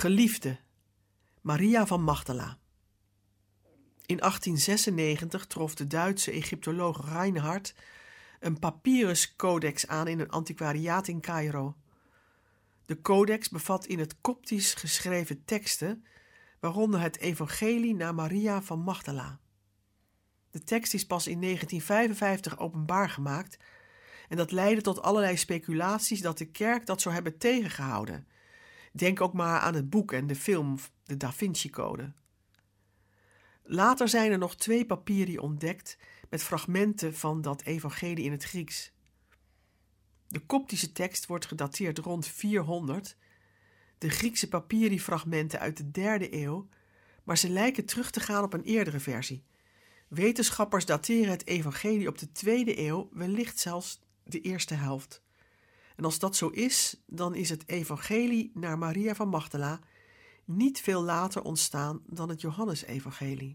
Geliefde, Maria van Magdala. In 1896 trof de Duitse Egyptoloog Reinhard een papyruscodex aan in een antiquariaat in Caïro. De codex bevat in het Koptisch geschreven teksten, waaronder het evangelie naar Maria van Magdala. De tekst is pas in 1955 openbaar gemaakt en dat leidde tot allerlei speculaties dat de kerk dat zou hebben tegengehouden. Denk ook maar aan het boek en de film De Da Vinci Code. Later zijn er nog 2 papieri ontdekt met fragmenten van dat evangelie in het Grieks. De Koptische tekst wordt gedateerd rond 400, de Griekse papieri-fragmenten uit de 3e eeuw, maar ze lijken terug te gaan op een eerdere versie. Wetenschappers dateren het evangelie op de 2e eeuw, wellicht zelfs de eerste helft. En als dat zo is, dan is het evangelie naar Maria van Magdala niet veel later ontstaan dan het Johannesevangelie.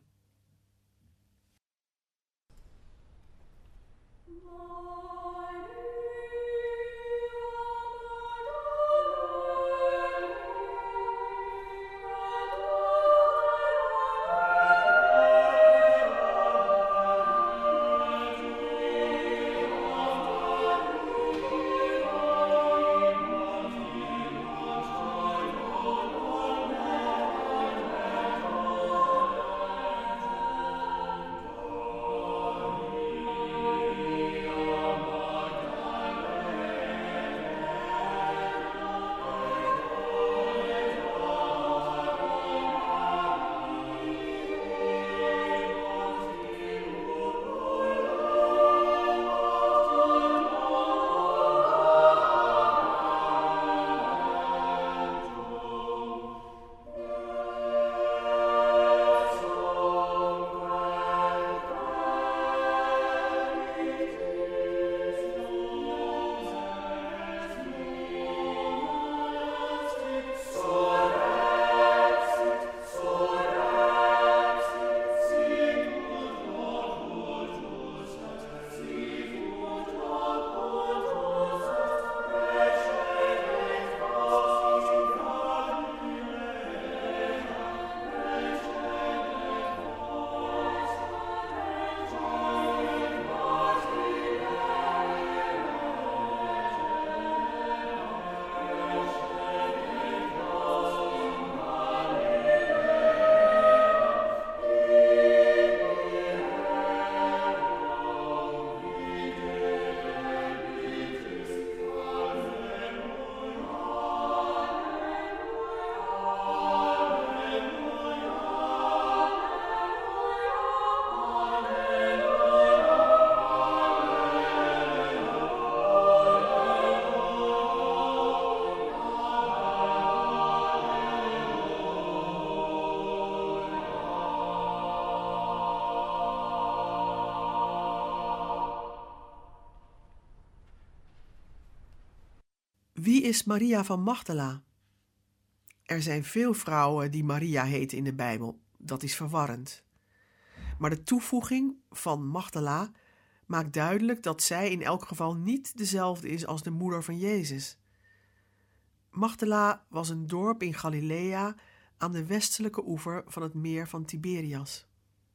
Wie is Maria van Magdala? Er zijn veel vrouwen die Maria heten in de Bijbel. Dat is verwarrend. Maar de toevoeging van Magdala maakt duidelijk dat zij in elk geval niet dezelfde is als de moeder van Jezus. Magdala was een dorp in Galilea aan de westelijke oever van het meer van Tiberias.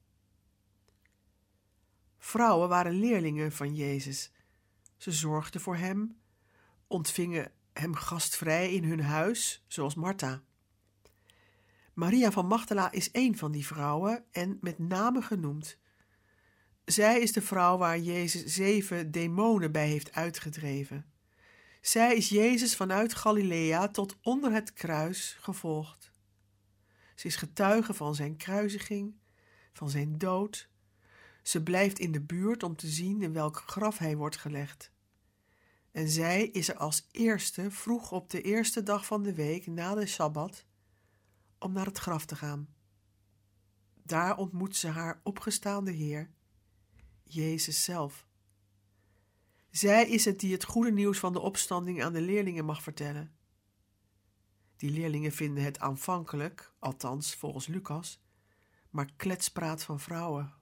Vrouwen waren leerlingen van Jezus. Ze zorgden voor hem, ontvingen hem gastvrij in hun huis, zoals Martha. Maria van Magdala is een van die vrouwen en met name genoemd. Zij is de vrouw waar Jezus 7 demonen bij heeft uitgedreven. Zij is Jezus vanuit Galilea tot onder het kruis gevolgd. Ze is getuige van zijn kruisiging, van zijn dood. Ze blijft in de buurt om te zien in welk graf hij wordt gelegd. En zij is er als eerste vroeg op de eerste dag van de week na de Sabbat om naar het graf te gaan. Daar ontmoet ze haar opgestaande Heer, Jezus zelf. Zij is het die het goede nieuws van de opstanding aan de leerlingen mag vertellen. Die leerlingen vinden het aanvankelijk, althans volgens Lucas, maar kletspraat van vrouwen.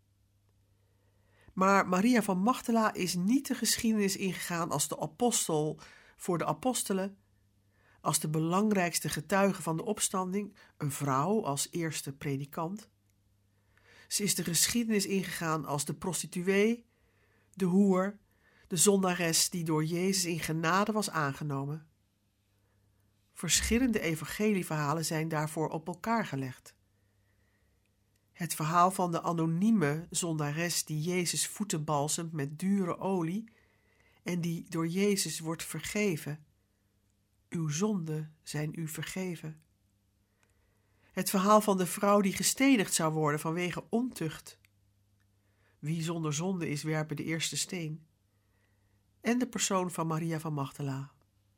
Maar Maria van Magdala is niet de geschiedenis ingegaan als de apostel voor de apostelen, als de belangrijkste getuige van de opstanding, een vrouw als eerste predikant. Ze is de geschiedenis ingegaan als de prostituee, de hoer, de zondares die door Jezus in genade was aangenomen. Verschillende evangelieverhalen zijn daarvoor op elkaar gelegd. Het verhaal van de anonieme zondares die Jezus voeten balsemt met dure olie en die door Jezus wordt vergeven. Uw zonden zijn u vergeven. Het verhaal van de vrouw die gestenigd zou worden vanwege ontucht. Wie zonder zonde is, werpe de eerste steen. En de persoon van Maria van Magdala.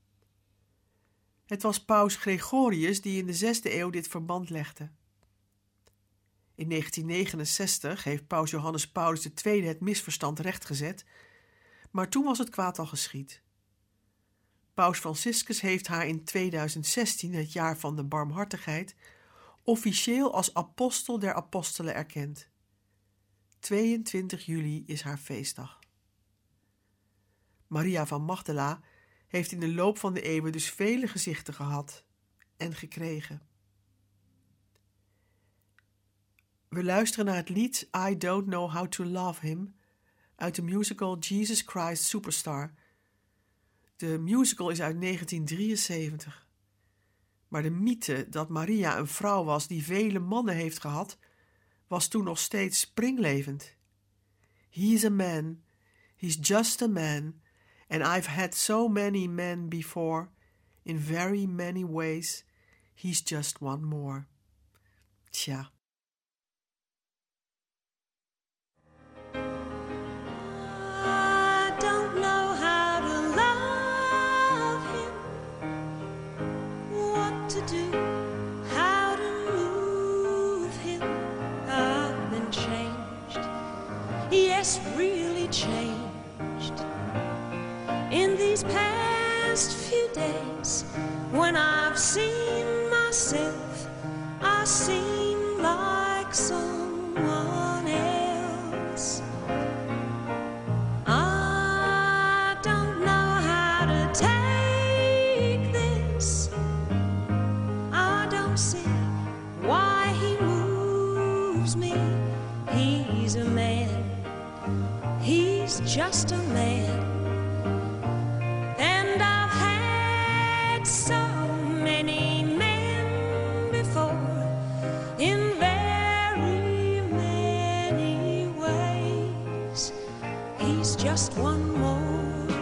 Het was paus Gregorius die in de 6e eeuw dit verband legde. In 1969 heeft paus Johannes Paulus II het misverstand rechtgezet, maar toen was het kwaad al geschied. Paus Franciscus heeft haar in 2016, het jaar van de barmhartigheid, officieel als apostel der apostelen erkend. 22 juli is haar feestdag. Maria van Magdala heeft in de loop van de eeuwen dus vele gezichten gehad en gekregen. We luisteren naar het lied I Don't Know How to Love Him uit de musical Jesus Christ Superstar. De musical is uit 1973. Maar de mythe dat Maria een vrouw was die vele mannen heeft gehad, was toen nog steeds springlevend. He's a man, he's just a man, and I've had so many men before, in very many ways, he's just one more. Tja. Yes, really changed in these past few days. When I've seen myself, I seem like someone else. I don't know how to take this. I don't see why he moves me. He's a man. He's just a man, and I've had so many men before, in very many ways. He's just one more.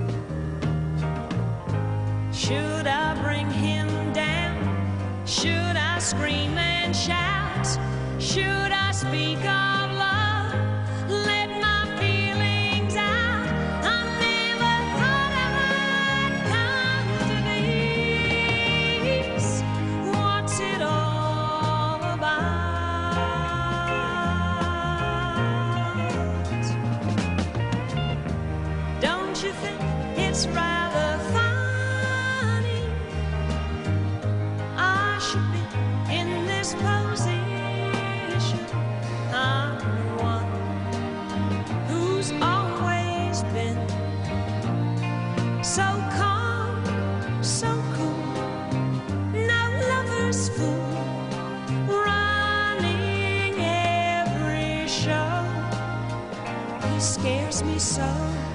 Should I bring him down? Should I scream and shout? Should I speak of love? It's rather funny I should be in this position. I'm the one who's always been so calm, so cool, no lover's fool, running every show. He scares me so.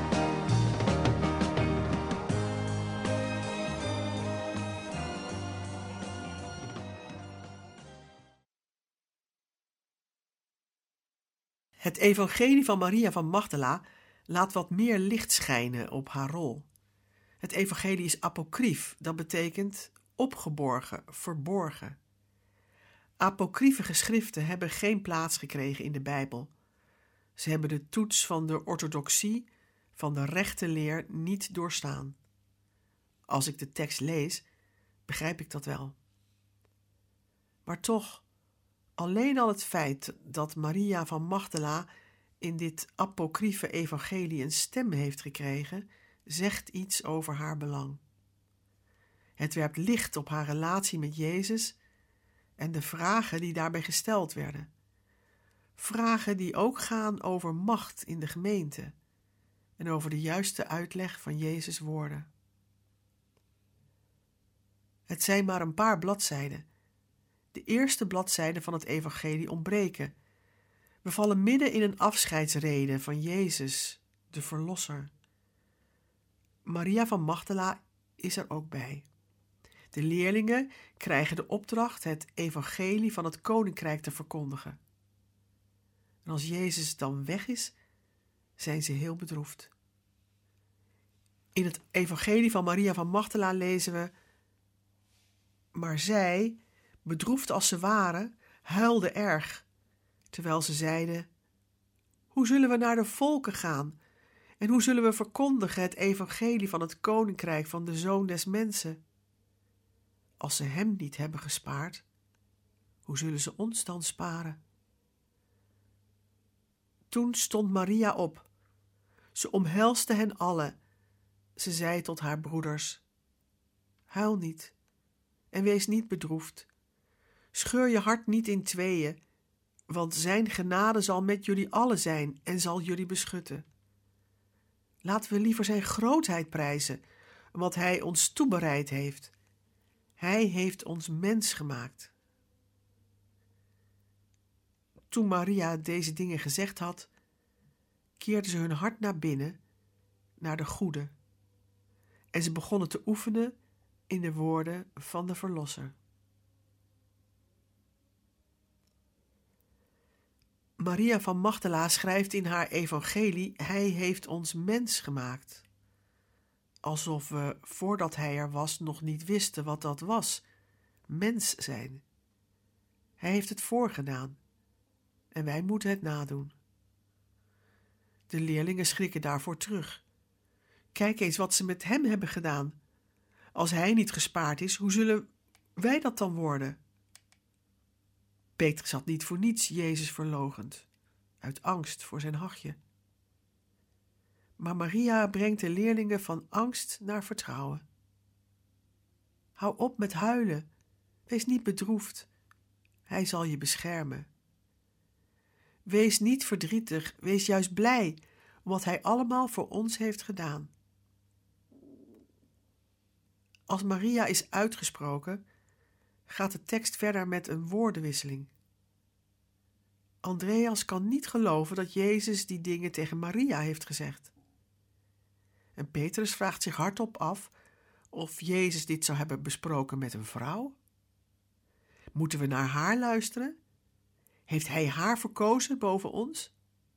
Het evangelie van Maria van Magdala laat wat meer licht schijnen op haar rol. Het evangelie is apocrief, dat betekent opgeborgen, verborgen. Apocryfe geschriften hebben geen plaats gekregen in de Bijbel. Ze hebben de toets van de orthodoxie, van de rechte leer, niet doorstaan. Als ik de tekst lees, begrijp ik dat wel. Maar toch, alleen al het feit dat Maria van Magdala in dit apocryfe evangelie een stem heeft gekregen, zegt iets over haar belang. Het werpt licht op haar relatie met Jezus en de vragen die daarbij gesteld werden. Vragen die ook gaan over macht in de gemeente en over de juiste uitleg van Jezus' woorden. Het zijn maar een paar bladzijden. De eerste bladzijden van het evangelie ontbreken. We vallen midden in een afscheidsrede van Jezus, de Verlosser. Maria van Magdala is er ook bij. De leerlingen krijgen de opdracht het evangelie van het koninkrijk te verkondigen. En als Jezus dan weg is, zijn ze heel bedroefd. In het evangelie van Maria van Magdala lezen we: maar zij, bedroefd als ze waren, huilden erg, terwijl ze zeiden: hoe zullen we naar de volken gaan? En hoe zullen we verkondigen het evangelie van het koninkrijk van de Zoon des Mensen? Als ze hem niet hebben gespaard, hoe zullen ze ons dan sparen? Toen stond Maria op. Ze omhelsde hen allen. Ze zei tot haar broeders: huil niet en wees niet bedroefd. Scheur je hart niet in tweeën, want zijn genade zal met jullie allen zijn en zal jullie beschutten. Laten we liever zijn grootheid prijzen, wat hij ons toebereid heeft. Hij heeft ons mens gemaakt. Toen Maria deze dingen gezegd had, keerden ze hun hart naar binnen, naar de goede. En ze begonnen te oefenen in de woorden van de Verlosser. Maria van Magdala schrijft in haar evangelie: hij heeft ons mens gemaakt. Alsof we, voordat hij er was, nog niet wisten wat dat was, mens zijn. Hij heeft het voorgedaan en wij moeten het nadoen. De leerlingen schrikken daarvoor terug. Kijk eens wat ze met hem hebben gedaan. Als hij niet gespaard is, hoe zullen wij dat dan worden? Petrus had niet voor niets Jezus verloochend, uit angst voor zijn hachje. Maar Maria brengt de leerlingen van angst naar vertrouwen. Hou op met huilen, wees niet bedroefd, hij zal je beschermen. Wees niet verdrietig, wees juist blij om wat hij allemaal voor ons heeft gedaan. Als Maria is uitgesproken, gaat de tekst verder met een woordenwisseling. Andreas kan niet geloven dat Jezus die dingen tegen Maria heeft gezegd. En Petrus vraagt zich hardop af of Jezus dit zou hebben besproken met een vrouw. Moeten we naar haar luisteren? Heeft hij haar verkozen boven ons?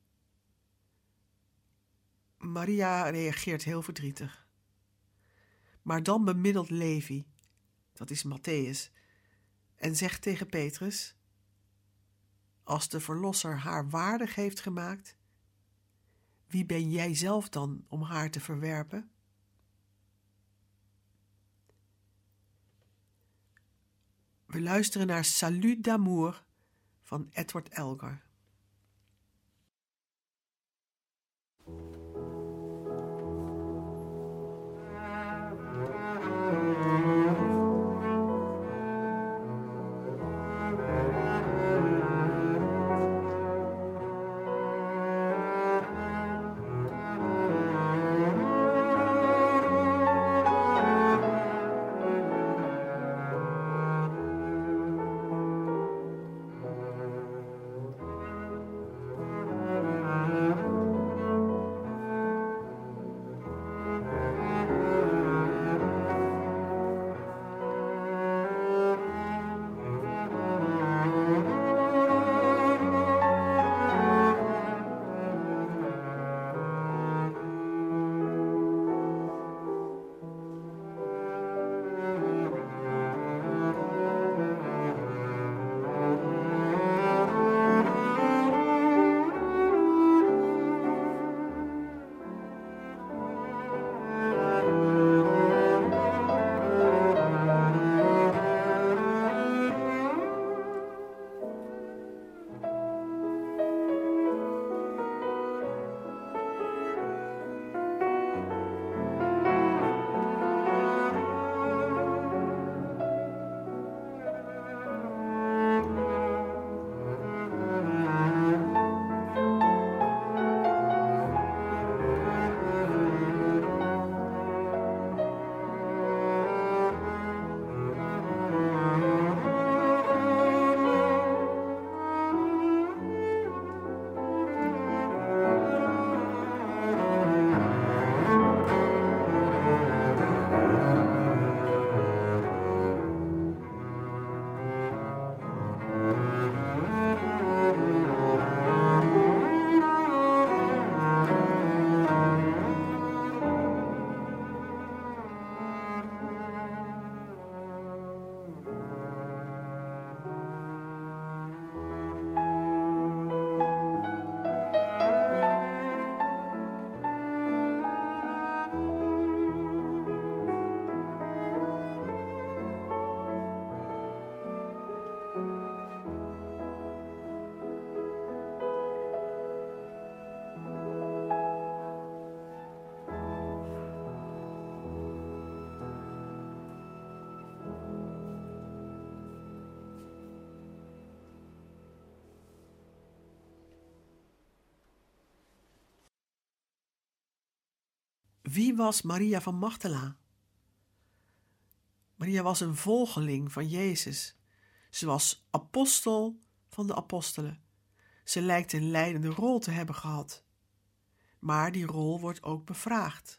Maria reageert heel verdrietig. Maar dan bemiddelt Levi, dat is Matthäus, en zegt tegen Petrus: als de Verlosser haar waardig heeft gemaakt, wie ben jij zelf dan om haar te verwerpen? We luisteren naar Salut d'amour van Edward Elgar. Wie was Maria van Magdala? Maria was een volgeling van Jezus. Ze was apostel van de apostelen. Ze lijkt een leidende rol te hebben gehad. Maar die rol wordt ook bevraagd.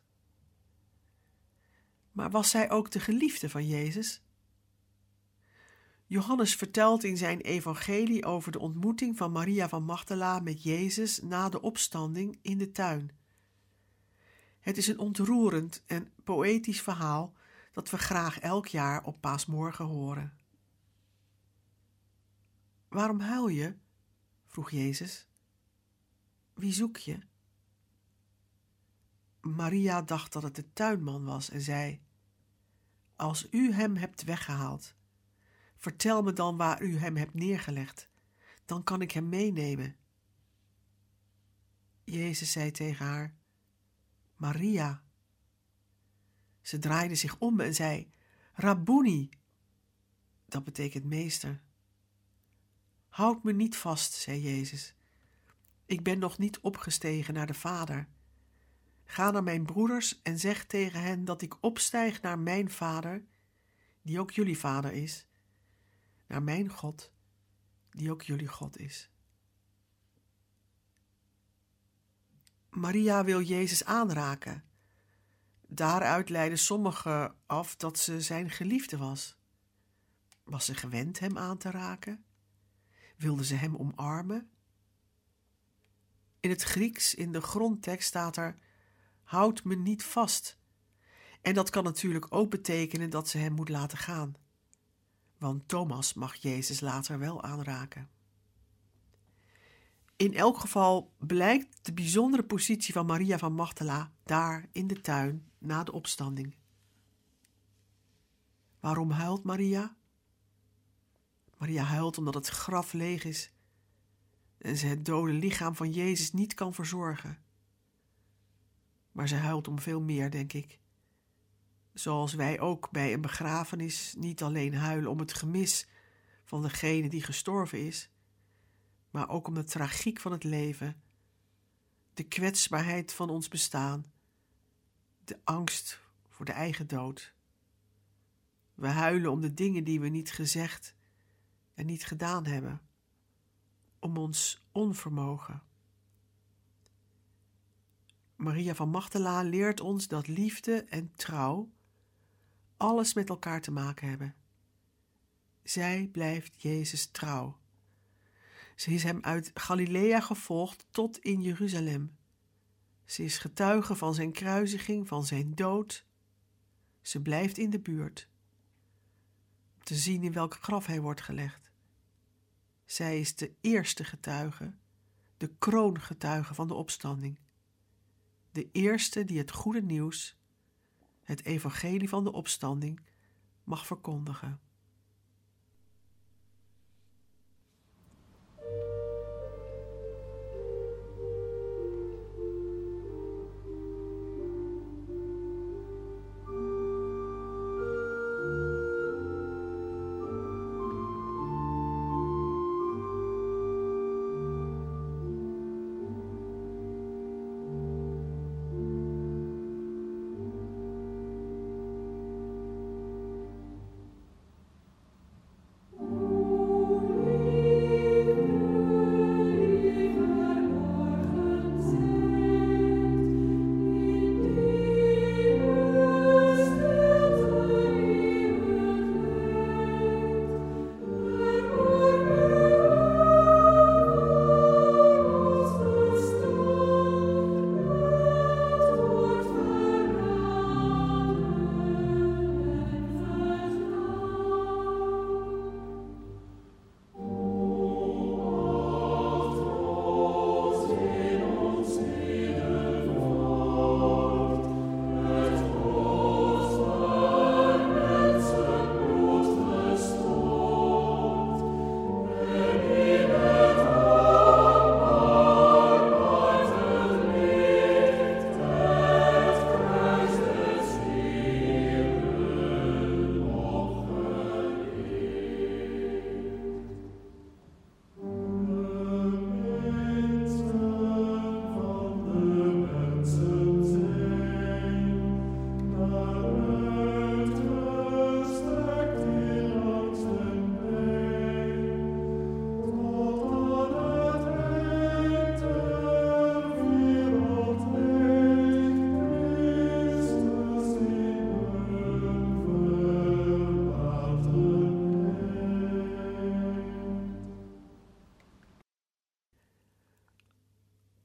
Maar was zij ook de geliefde van Jezus? Johannes vertelt in zijn evangelie over de ontmoeting van Maria van Magdala met Jezus na de opstanding in de tuin. Het is een ontroerend en poëtisch verhaal dat we graag elk jaar op Paasmorgen horen. Waarom huil je? Vroeg Jezus. Wie zoek je? Maria dacht dat het de tuinman was en zei: Als u hem hebt weggehaald, vertel me dan waar u hem hebt neergelegd, dan kan ik hem meenemen. Jezus zei tegen haar: Maria. Ze draaide zich om en zei: Rabboni. Dat betekent meester. Houd me niet vast, zei Jezus. Ik ben nog niet opgestegen naar de Vader. Ga naar mijn broeders en zeg tegen hen dat ik opstijg naar mijn Vader, die ook jullie Vader is, naar mijn God, die ook jullie God is. Maria wil Jezus aanraken. Daaruit leiden sommigen af dat ze zijn geliefde was. Was ze gewend hem aan te raken? Wilde ze hem omarmen? In het Grieks, in de grondtekst, staat er: houd me niet vast. En dat kan natuurlijk ook betekenen dat ze hem moet laten gaan. Want Thomas mag Jezus later wel aanraken. In elk geval blijkt de bijzondere positie van Maria van Magdala daar in de tuin na de opstanding. Waarom huilt Maria? Maria huilt omdat het graf leeg is en ze het dode lichaam van Jezus niet kan verzorgen. Maar ze huilt om veel meer, denk ik. Zoals wij ook bij een begrafenis niet alleen huilen om het gemis van degene die gestorven is, maar ook om de tragiek van het leven, de kwetsbaarheid van ons bestaan, de angst voor de eigen dood. We huilen om de dingen die we niet gezegd en niet gedaan hebben, om ons onvermogen. Maria van Magdala leert ons dat liefde en trouw alles met elkaar te maken hebben. Zij blijft Jezus trouw. Ze is hem uit Galilea gevolgd tot in Jeruzalem. Ze is getuige van zijn kruisiging, van zijn dood. Ze blijft in de buurt, om te zien in welk graf hij wordt gelegd. Zij is de eerste getuige, de kroongetuige van de opstanding. De eerste die het goede nieuws, het evangelie van de opstanding, mag verkondigen.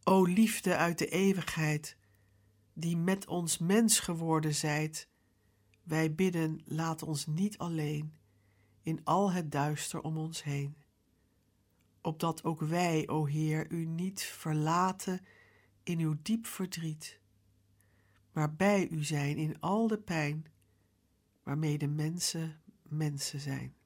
O liefde uit de eeuwigheid, die met ons mens geworden zijt, wij bidden, laat ons niet alleen in al het duister om ons heen. Opdat ook wij, o Heer, u niet verlaten in uw diep verdriet, maar bij u zijn in al de pijn, waarmee de mensen mensen zijn.